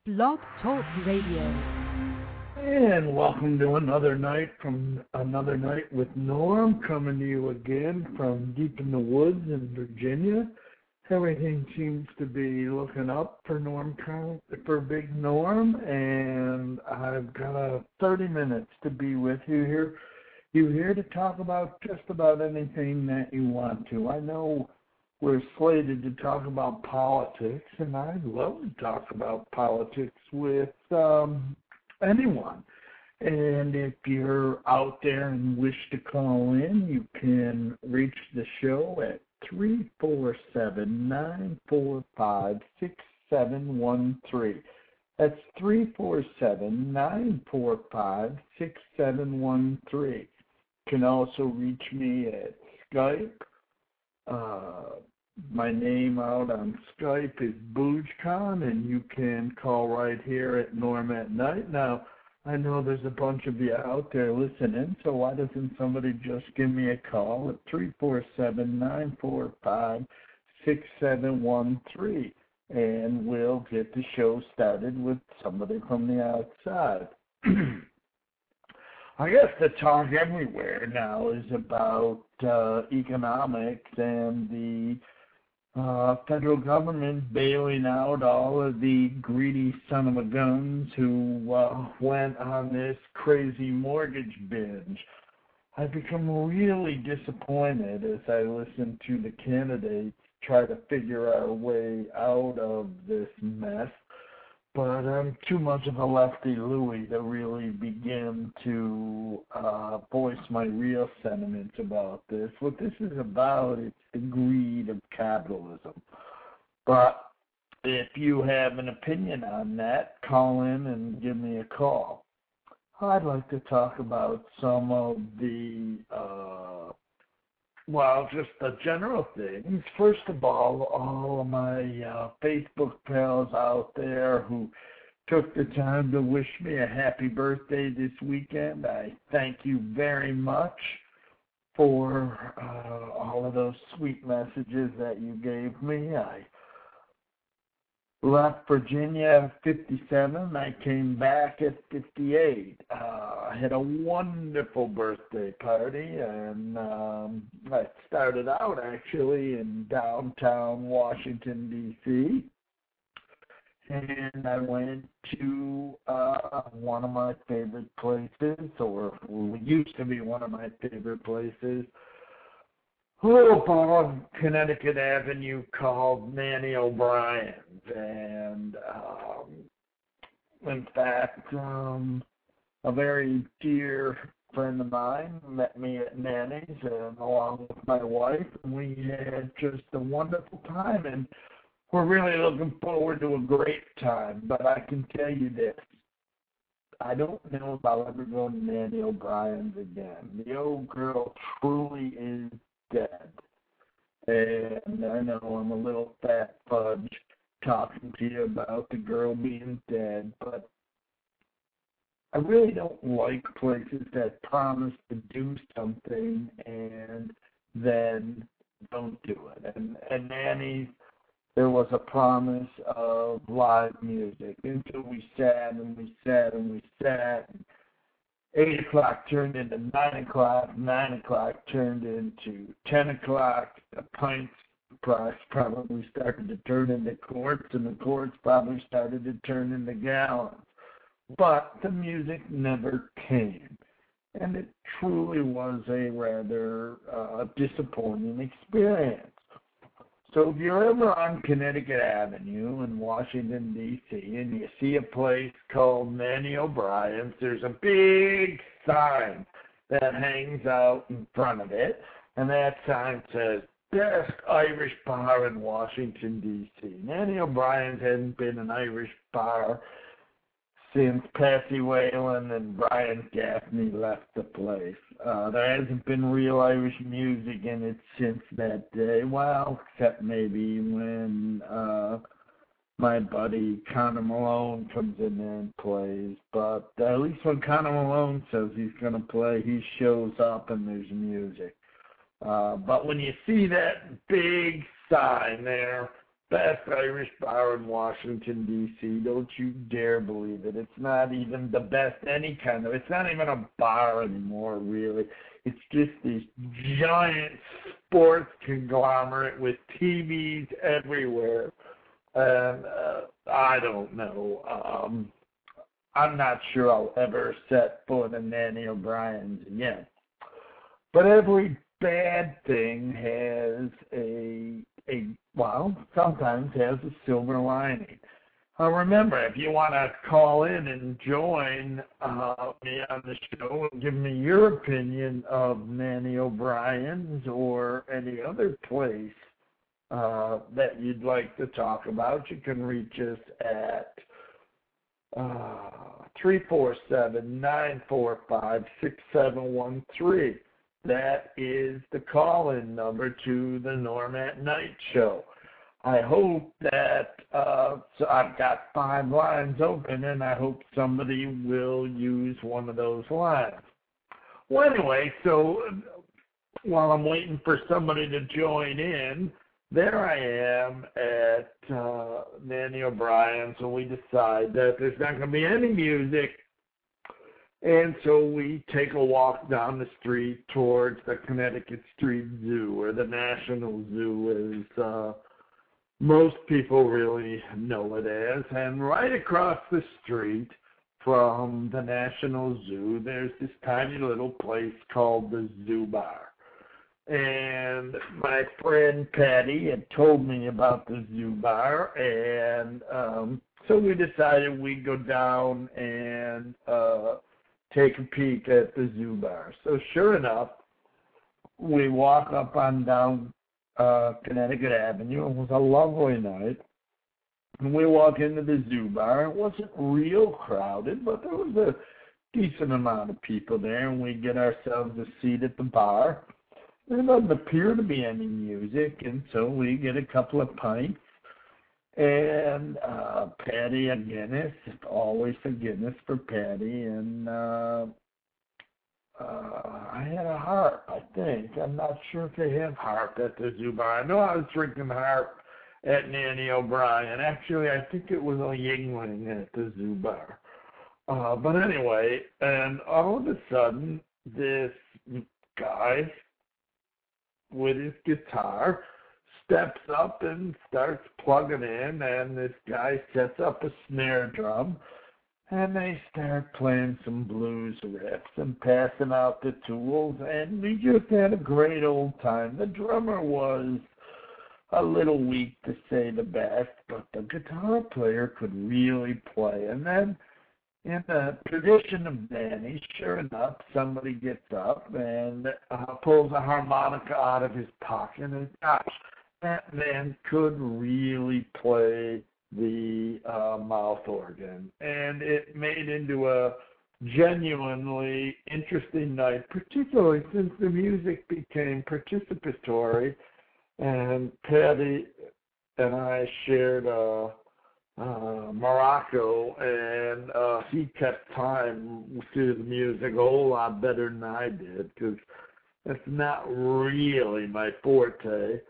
Blog Talk Radio. And welcome to another night with Norm, coming to you again from deep in the woods in Virginia. Everything seems to be looking up for Big Norm, and I've got 30 minutes to be with you here. You're here to talk about just about anything that you want to. I know we're slated to talk about politics, and I'd love to talk about politics with anyone. And if you're out there and wish to call in, you can reach the show at 347-945-6713. That's 347-945-6713. You can also reach me at Skype. My name out on Skype is BoojCon, and you can call right here at Norm at Night. Now, I know there's a bunch of you out there listening, so why doesn't somebody just give me a call at 347-945-6713, and we'll get the show started with somebody from the outside. I guess the talk everywhere now is about economics and the federal government bailing out all of the greedy son-of-a-guns who went on this crazy mortgage binge. I've become really disappointed as I listen to the candidates try to figure our way out of this mess. But I'm too much of a lefty Louie to really begin to voice my real sentiments about this. What this is about, it's the greed of capitalism. But if you have an opinion on that, call in and give me a call. I'd like to talk about some of the just the general things. First of all of my Facebook pals out there who took the time to wish me a happy birthday this weekend, I thank you very much for all of those sweet messages that you gave me. I left Virginia at 57. I came back at 58. I had a wonderful birthday party, and I started out actually in downtown Washington, D.C., and I went to one of my favorite places, or used to be one of my favorite places, on Connecticut Avenue, called Nanny O'Brien's. And in fact, a very dear friend of mine met me at Nanny's, and along with my wife, and we had just a wonderful time, and we're really looking forward to a great time. But I can tell you this, I don't know if I'll ever go to Nanny O'Brien's again. The old girl truly is dead. And I know I'm a little fat fudge talking to you about the girl being dead, but I really don't like places that promise to do something and then don't do it. And Nanny's, there was a promise of live music until we sat and we sat and we sat. 8 o'clock turned into 9 o'clock, 9 o'clock turned into 10 o'clock, the pints probably started to turn into quarts, and the quarts probably started to turn into gallons. But the music never came, and it truly was a rather disappointing experience. So if you're ever on Connecticut Avenue in Washington, D.C., and you see a place called Nanny O'Brien's, there's a big sign that hangs out in front of it, and that sign says, Best Irish Bar in Washington, D.C. Nanny O'Brien's hasn't been an Irish bar since Patsy Whalen and Brian Gaffney left the place. There hasn't been real Irish music in it since that day, well, except maybe when my buddy Connor Malone comes in there and plays. But at least when Connor Malone says he's going to play, he shows up and there's music. But when you see that big sign there best Irish bar in Washington, D.C. Don't you dare believe it. It's not even the best any kind of. It's not even a bar anymore, really. It's just this giant sports conglomerate with TVs everywhere. And I don't know. I'm not sure I'll ever set foot in Nanny O'Brien's again. But every bad thing has sometimes has a silver lining. Remember, if you want to call in and join me on the show and give me your opinion of Nanny O'Brien's or any other place that you'd like to talk about, you can reach us at 347-945-6713. That is the call-in number to the Norm at Night Show. I hope that, so I've got 5 lines open, and I hope somebody will use one of those lines. Well, anyway, so while I'm waiting for somebody to join in, there I am at Nanny O'Brien's, and we decide that there's not going to be any music. And so we take a walk down the street towards the Connecticut Street Zoo, or the National Zoo, as most people really know it as. And right across the street from the National Zoo, there's this tiny little place called the Zoo Bar. And my friend Patty had told me about the Zoo Bar, and so we decided we'd go down and take a peek at the Zoo Bar. So sure enough, we walk up on down Connecticut Avenue. It was a lovely night. And we walk into the Zoo Bar. It wasn't real crowded, but there was a decent amount of people there, and we get ourselves a seat at the bar. There doesn't appear to be any music, and so we get a couple of pints. And Patty a Guinness, always a Guinness for Patty, and I had a harp, I think. I'm not sure if they have harp at the Zoo Bar. I know I was drinking harp at Nanny O'Brien. Actually, I think it was a Yingling at the Zoo Bar. But anyway, and all of a sudden, this guy with his guitar steps up and starts plugging in, and this guy sets up a snare drum, and they start playing some blues riffs and passing out the tools, and we just had a great old time. The drummer was a little weak, to say the best, but the guitar player could really play. And then in the tradition of Danny, sure enough, somebody gets up and pulls a harmonica out of his pocket, and gosh, that man could really play the mouth organ. And it made into a genuinely interesting night, particularly since the music became participatory, and Patty and I shared Morocco, and he kept time to the music a whole lot better than I did, because that's not really my forte.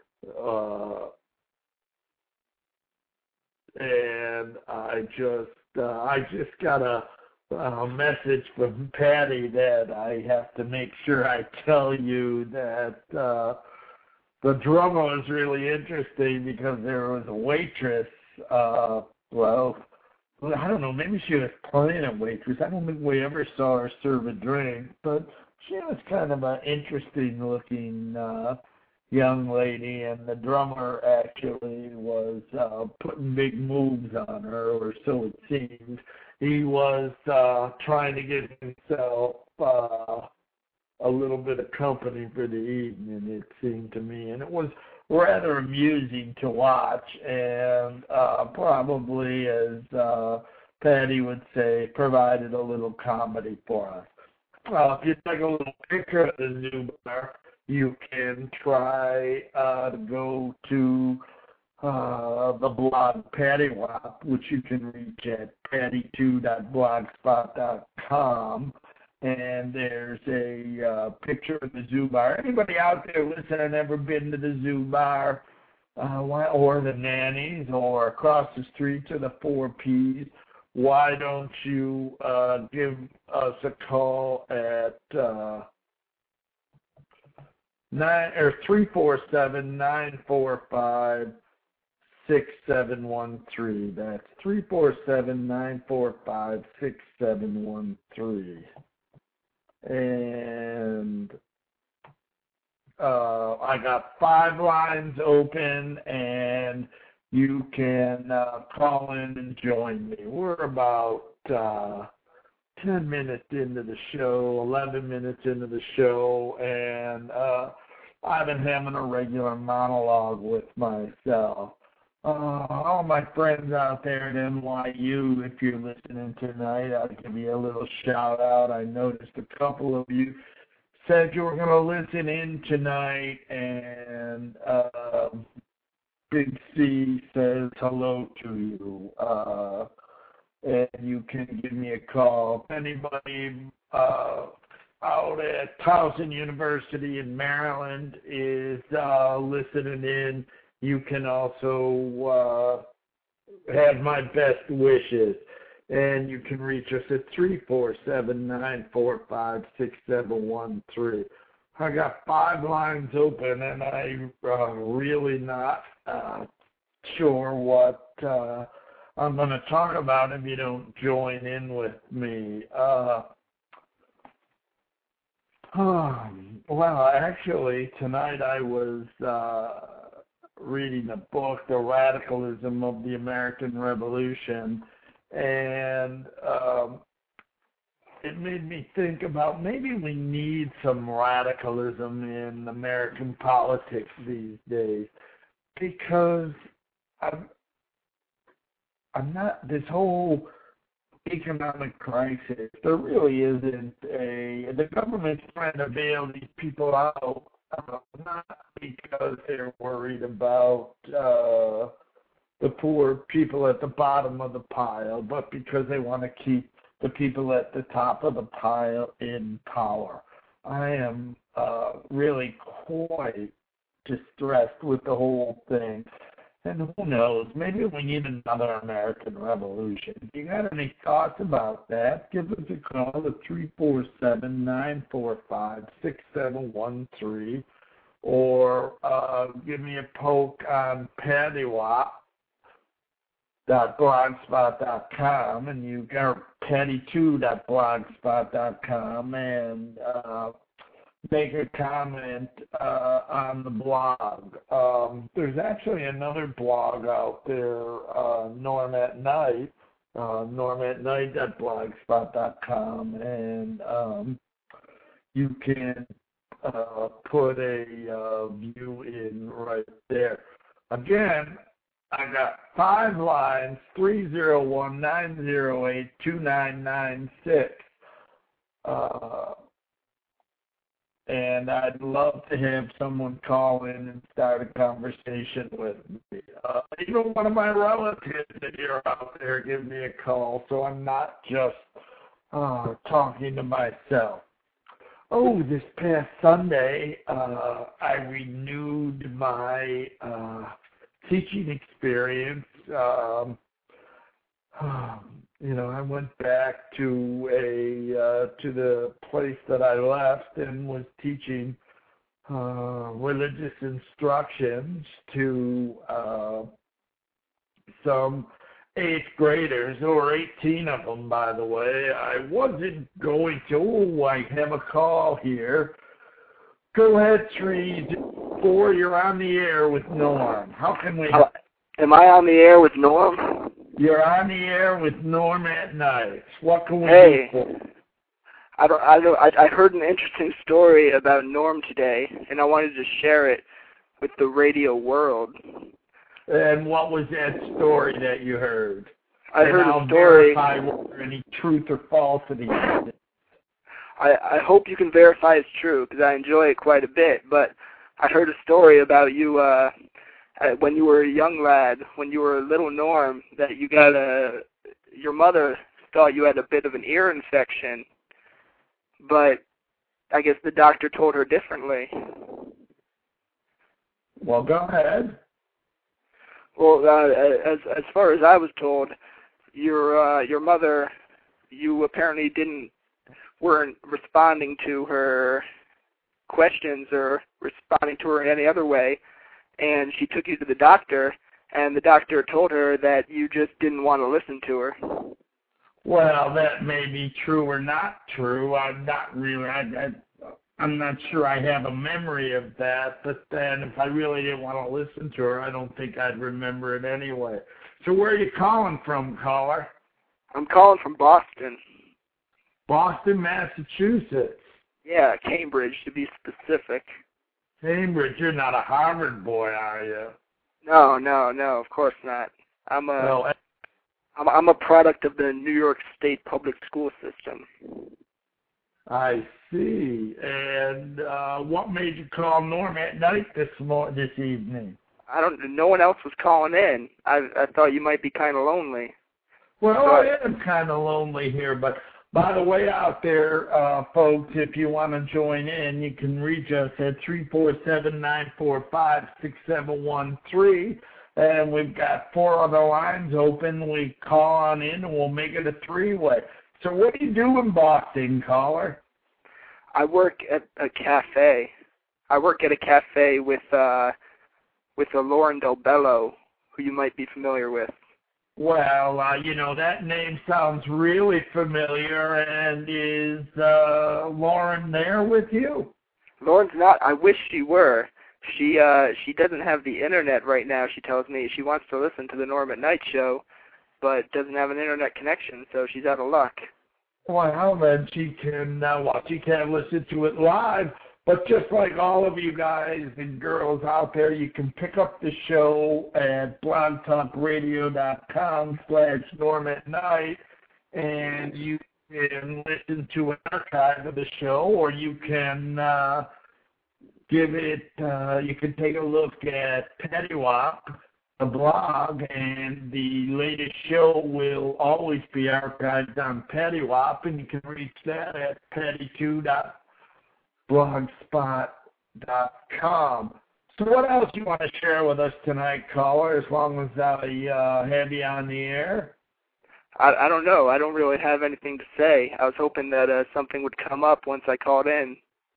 And I just got a message from Patty that I have to make sure I tell you that the drummer was really interesting, because there was a waitress. Well, I don't know, maybe she was playing a waitress. I don't think we ever saw her serve a drink, but she was kind of an interesting looking young lady, and the drummer actually was putting big moves on her, or so it seemed. He was trying to get himself a little bit of company for the evening, it seemed to me, and it was rather amusing to watch, and probably, as Patty would say, provided a little comedy for us. If you take a little picture of the Zoo Bar, you can try to go to the blog Patty Wap, which you can reach at patty2.blogspot.com. And there's a picture of the Zoo Bar. Anybody out there listening ever been to the Zoo Bar? or the Nannies, or across the street to the 4Ps, why don't you give us a call at 347-945-6713. That's 347-945-6713. And I got 5 lines open, and you can call in and join me. We're about 10 minutes into the show, 11 minutes into the show, and I've been having a regular monologue with myself. All my friends out there at NYU, if you're listening tonight, I'll give you a little shout out. I noticed a couple of you said you were going to listen in tonight, and Big C says hello to you. And you can give me a call. If anybody out at Towson University in Maryland is listening in, you can also have my best wishes. And you can reach us at 347-945-6713. I got 5 lines open, and I'm really not sure what I'm going to talk about if you don't join in with me. Well, actually, tonight I was reading a book, The Radicalism of the American Revolution, and it made me think about maybe we need some radicalism in American politics these days, because I'm not, this whole economic crisis, there really isn't the government's trying to bail these people out, not because they're worried about the poor people at the bottom of the pile, but because they want to keep the people at the top of the pile in power. I am really quite distressed with the whole thing. And who knows, maybe we need another American Revolution. If you got any thoughts about that, give us a call at 347-945-6713, or give me a poke on paddywop.blogspot.com, and you got paddy2.blogspot.com, and make a comment on the blog. There's actually another blog out there, Norm at Night, normatnight.blogspot.com, and you can put a view in right there. Again, I got 5 lines, 301-908-2996. And I'd love to have someone call in and start a conversation with me. Even one of my relatives, if you're out there, give me a call, so I'm not just talking to myself. Oh, this past Sunday, I renewed my teaching experience. I went back to the place that I left and was teaching religious instructions to some 8th graders. There were 18 of them, by the way. I wasn't going to. Oh, I have a call here. Go ahead, Trees. 4, you're on the air with Norm. How can we... Am I on the air with Norm? You're on the air with Norm at Night. What can we do for you? I heard an interesting story about Norm today, and I wanted to share it with the radio world. And what was that story that you heard? I heard a story. Verify whether any truth or falsity is it. I hope you can verify it's true, because I enjoy it quite a bit. But I heard a story about you when you were a young lad, when you were a little Norm, that you got your mother thought you had a bit of an ear infection, but I guess the doctor told her differently. Well, go ahead. Well, as far as I was told, your mother, you apparently weren't responding to her questions or responding to her in any other way, and she took you to the doctor, and the doctor told her that you just didn't want to listen to her. Well, that may be true or not true. I'm not really. I'm not sure I have a memory of that. But then, if I really didn't want to listen to her, I don't think I'd remember it anyway. So, where are you calling from, caller? I'm calling from Boston. Boston, Massachusetts. Yeah, Cambridge to be specific. Cambridge. You're not a Harvard boy, are you? No, of course not. I'm a product of the New York State public school system. I see. And what made you call Norm at night this evening? No one else was calling in. I thought you might be kind of lonely. Well, I am kind of lonely here, but by the way out there, folks, if you want to join in, you can reach us at 347-945-6713. And we've got 4 other lines open. We call on in, and we'll make it a 3-way. So what do you do in Boston, caller? I work at a cafe. I work at a cafe with a Lauren Del Bello, who you might be familiar with. Well, that name sounds really familiar. And is Lauren there with you? Lauren's not. I wish she were. She doesn't have the internet right now, she tells me. She wants to listen to the Norm at Night show, but doesn't have an internet connection, so she's out of luck. Well, then she can't listen to it live, but just like all of you guys and girls out there, you can pick up the show at blogtalkradio.com/Norm at Night, and you can listen to an archive of the show, or you can you can take a look at Paddywop, the blog, and the latest show will always be archived on Paddywop, and you can reach that at paddy2.blogspot.com. So what else do you want to share with us tonight, caller, as long as I have you on the air? I don't know. I don't really have anything to say. I was hoping that something would come up once I called in.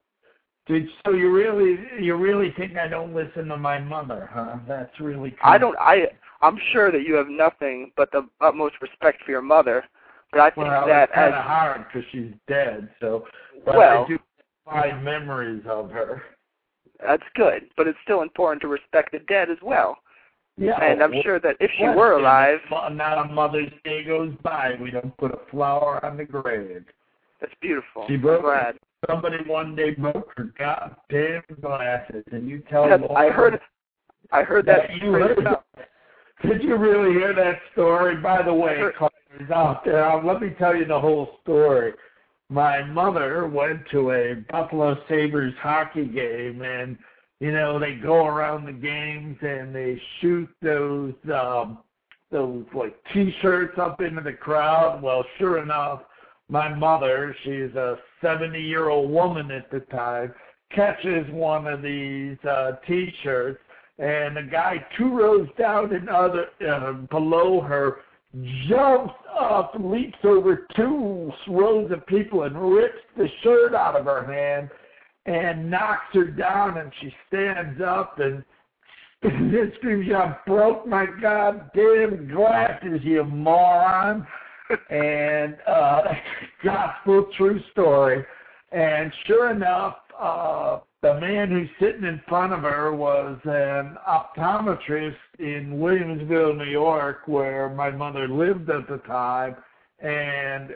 So you really think I don't listen to my mother, huh? That's really cool. I'm sure that you have nothing but the utmost respect for your mother, but I think that it's kind of hard because she's dead. So, but I do have memories of her. That's good, but it's still important to respect the dead as well. Yeah, and I'm sure that if she were alive, not a Mother's Day goes by, we don't put a flower on the grave. That's beautiful. I'm glad. Somebody one day broke her goddamn glasses, and you tell me. Lauren, I heard that. Did you really hear that story? By the way, callers out there, let me tell you the whole story. My mother went to a Buffalo Sabres hockey game, and they go around the games and they shoot those like T-shirts up into the crowd. Well, sure enough, my mother, she's a 70-year-old woman at the time, catches one of these T-shirts, and the guy 2 rows down below her jumps up, leaps over 2 rows of people, and rips the shirt out of her hand and knocks her down, and she stands up and screams, "I broke my goddamn glasses, you moron." And gospel true story. And sure enough, the man who's sitting in front of her was an optometrist in Williamsville, New York, where my mother lived at the time, and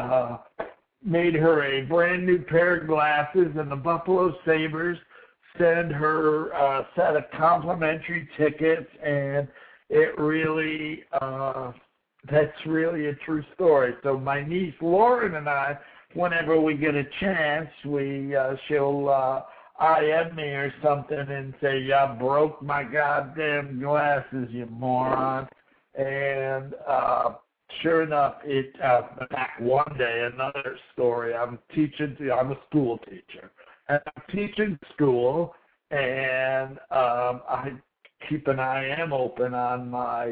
made her a brand new pair of glasses, and the Buffalo Sabres sent her a set of complimentary tickets, and it really, that's really a true story. So my niece Lauren and I, whenever we get a chance, she'll IM me or something and say, "Yeah, broke my goddamn glasses, you moron." And sure enough, back one day, another story. I'm a school teacher. And I'm teaching school, and I keep an IM open on my,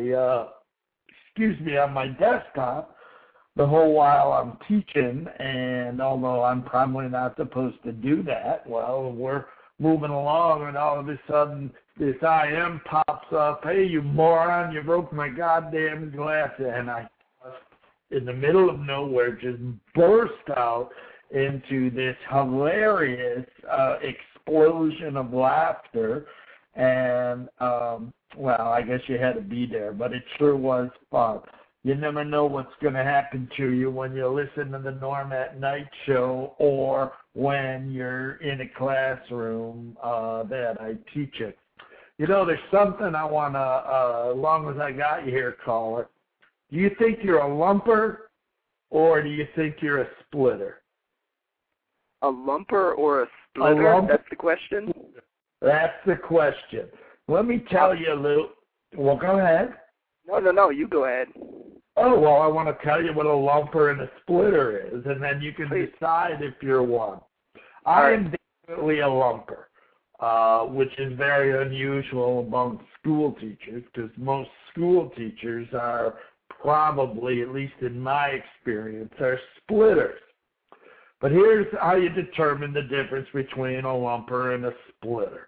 on my desktop the whole while I'm teaching, and although I'm probably not supposed to do that, well, we're moving along, and all of a sudden this IM pops up, hey, you moron, you broke my goddamn glass, and I, in the middle of nowhere, just burst out into this hilarious explosion of laughter, and, well, I guess you had to be there, but it sure was fun. You never know what's going to happen to you when you listen to the Norm at Night show or when you're in a classroom that I teach it. You know, there's something I want to, as long as I got you here, caller. Do you think you're a lumper or do you think you're a splitter? A lumper or a splitter? That's the question? That's the question. Let me tell you a little. Well, go ahead. No, you go ahead. Oh, well, I want to tell you what a lumper and a splitter is, and then you can decide if you're one. I am definitely a lumper, which is very unusual among school teachers, because most school teachers are probably, at least in my experience, are splitters. But here's how you determine the difference between a lumper and a splitter.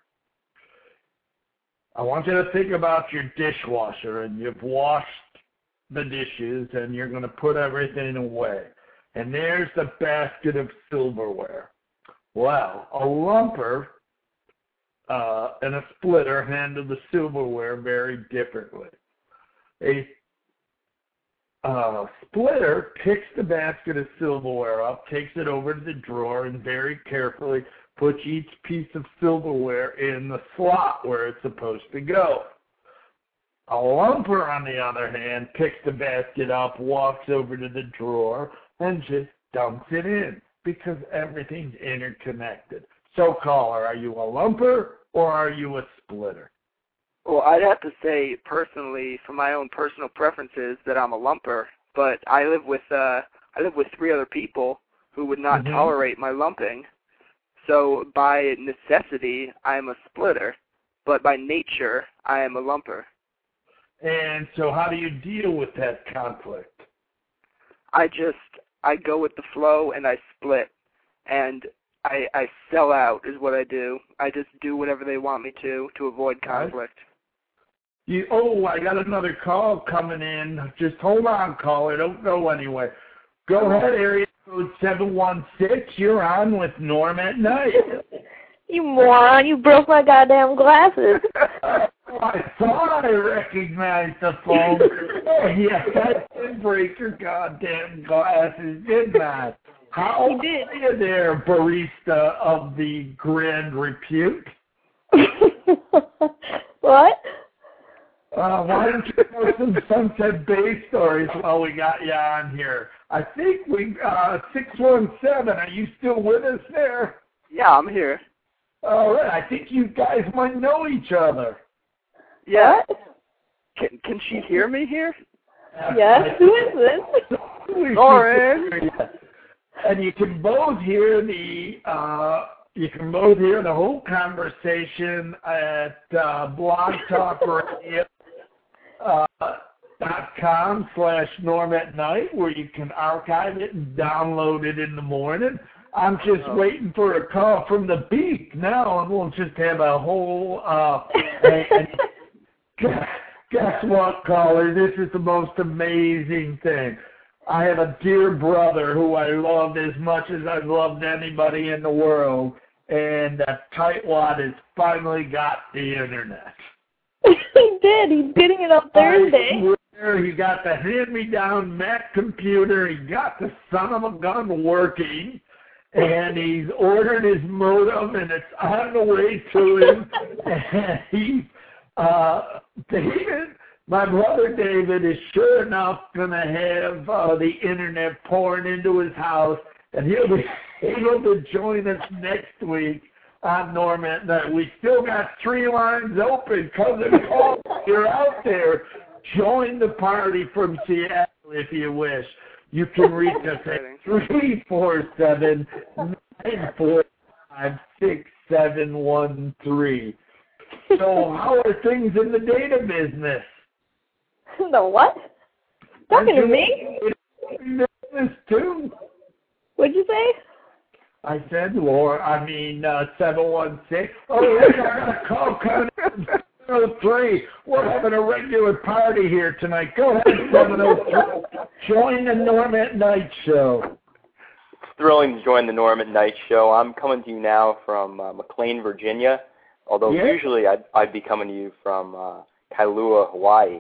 I want you to think about your dishwasher, and you've washed the dishes, and you're going to put everything away. And there's the basket of silverware. Well, a lumper and a splitter handle the silverware very differently. A splitter picks the basket of silverware up, takes it over to the drawer, and very carefully puts each piece of silverware in the slot where it's supposed to go. A lumper, on the other hand, picks the basket up, walks over to the drawer, and just dumps it in because everything's interconnected. So, caller, are you a lumper or are you a splitter? Well, I'd have to say, personally, for my own personal preferences, that I'm a lumper. But I live with 3 other people who would not tolerate my lumping. So, by necessity, I am a splitter. But by nature, I am a lumper. And so how do you deal with that conflict? I go with the flow and I split. And I sell out is what I do. I just do whatever they want me to avoid conflict. I got another call coming in. Just hold on, caller. Don't go anywhere. Go ahead, area code 716. You're on with Norm at Night. You moron, you broke my goddamn glasses. I thought I recognized the phone. Oh, yes, I did break your goddamn glasses, didn't I? How are you there, barista of the grand repute? What? Why don't you tell some Sunset Bay stories while we got you on here? I think 617, are you still with us there? Yeah, I'm here. All right, I think you guys might know each other. Yeah. Can she hear me here? Yes, who is this? Lauren. And you can both hear the whole conversation at blogtalkradio.com/Norm at Night, where you can archive it and download it in the morning. I'm just waiting for a call from the beak now, and we'll just have a whole. And guess what, caller? This is the most amazing thing. I have a dear brother who I love as much as I've loved anybody in the world, and that tightwad has finally got the internet. He did. He's getting it on Thursday. He got the hand-me-down Mac computer. He got the son of a gun working. And he's ordered his modem, and it's on the way to him. And David, my brother David, is sure enough going to have the internet pouring into his house, and he'll be able to join us next week on Norm at Night. We still got 3 lines open. Cousin Paul, you're out there. Join the party from Seattle if you wish. You can reach us at 347-945-6713. So how are things in the data business? The what? Talking to me? Business too. What'd you say? I said, Laura, 716. Oh, I got a call coming in 703. We're having a regular party here tonight. Go ahead, 703. Join the Norm at Night show. It's thrilling to join the Norm at Night show. I'm coming to you now from McLean, Virginia, although usually I'd be coming to you from Kailua, Hawaii.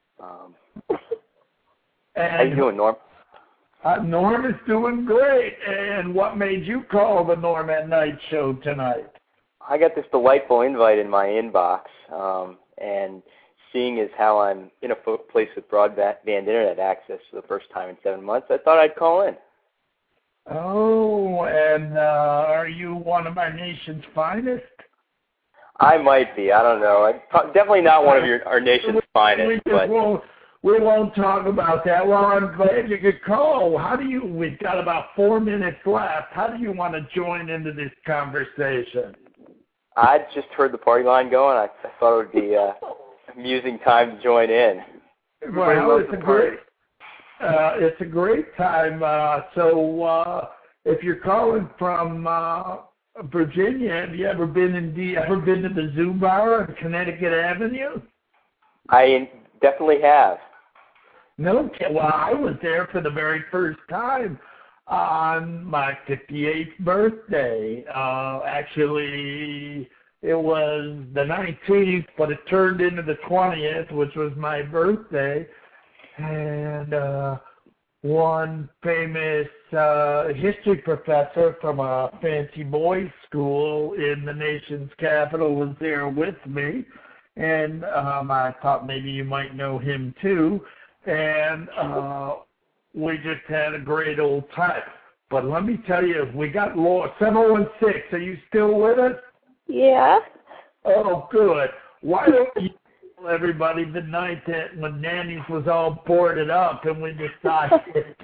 How you doing, Norm? Norm is doing great. And what made you call the Norm at Night show tonight? I got this delightful invite in my inbox, and seeing as how I'm in a place with broadband internet access for the first time in 7 months, I thought I'd call in. Oh, and are you one of our nation's finest? I might be. I don't know. Definitely not one of our nation's finest. We won't talk about that. Well, I'm glad you could call. We've got about 4 minutes left. How do you want to join into this conversation? I just heard the party line going. I thought it would be an amusing time to join in. Well, it's a great time. So if you're calling from Virginia, have you ever been to the Zoo Bar on Connecticut Avenue? I definitely have. No, well, I was there for the very first time on my 58th birthday. Actually, it was the 19th, but it turned into the 20th, which was my birthday. And one famous history professor from a fancy boys' school in the nation's capital was there with me. And I thought maybe you might know him too. And we just had a great old time. But let me tell you, we got 716. Are you still with us? Yeah. Oh, good. Why don't you tell everybody the night that when Nanny's was all boarded up and we decided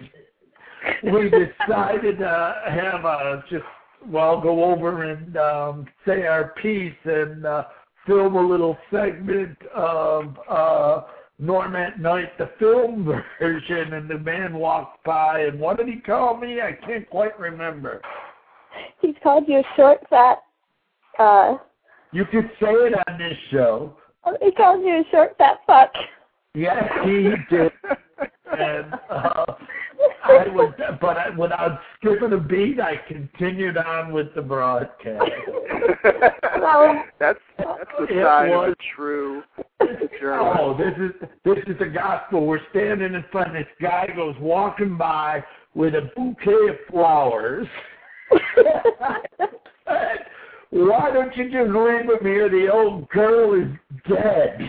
to have go over and say our piece and film a little segment of Norm at Night, the film version, and the man walked by, and what did he call me? I can't quite remember. He's called you a short, fat, You could say it on this show. He called you a short, fat fuck. Yes, he did. And without skipping a beat, I continued on with the broadcast. That's the sign of a true journalist. Oh, this is the gospel. We're standing in front. This guy goes walking by with a bouquet of flowers. Why don't you just leave him here? The old girl is dead.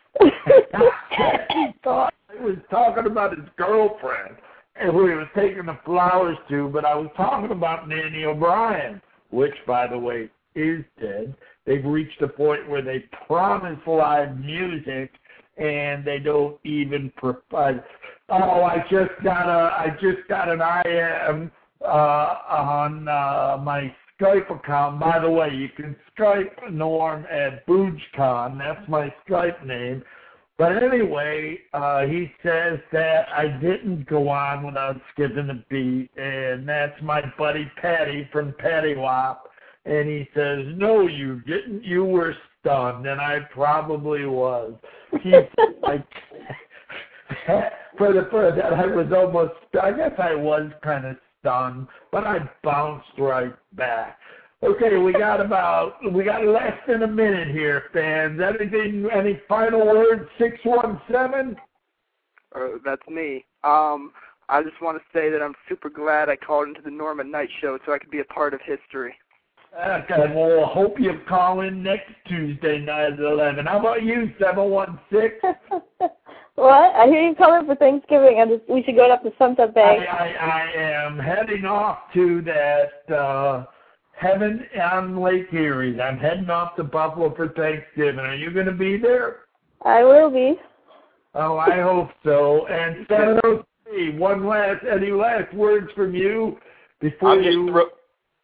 He thought I was talking about his girlfriend and who he was taking the flowers to, but I was talking about Nanny O'Brien, which, by the way, is dead. They've reached a point where they promise live music and they don't even provide. Oh, I just got an IM on my Skype account. By the way, you can Skype Norm at BoojCon. That's my Skype name. But anyway, he says that I didn't go on without skipping a beat, and that's my buddy Patty from Patty Wop. And he says, no, you didn't. You were stunned, and I probably was. He like for that I was almost. I guess I was kind of stunned, but I bounced right back. Okay, we got less than a minute here, fans. Any final words? 617. That's me. I just want to say that I'm super glad I called into the Norm at Night show so I could be a part of history. Okay, well, I hope you call in next Tuesday night at 11. How about you, 716? What? I hear you coming for Thanksgiving. We should go up to Sunset Bay. I am heading off to that Heaven on Lake Erie. I'm heading off to Buffalo for Thanksgiving. Are you going to be there? I will be. Oh, I hope so. And 703, any last words from you before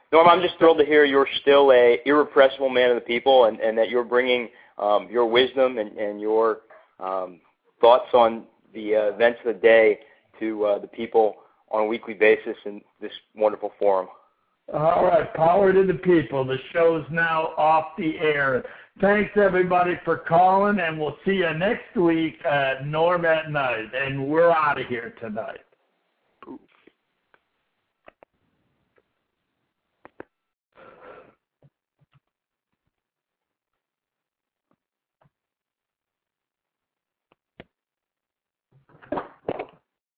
Norm, I'm just thrilled to hear you're still a irrepressible man of the people, and that you're bringing your wisdom and your thoughts on the events of the day to the people on a weekly basis in this wonderful forum. All right, power to the people. The show's now off the air. Thanks, everybody, for calling, and we'll see you next week at Norm at Night. And we're out of here tonight.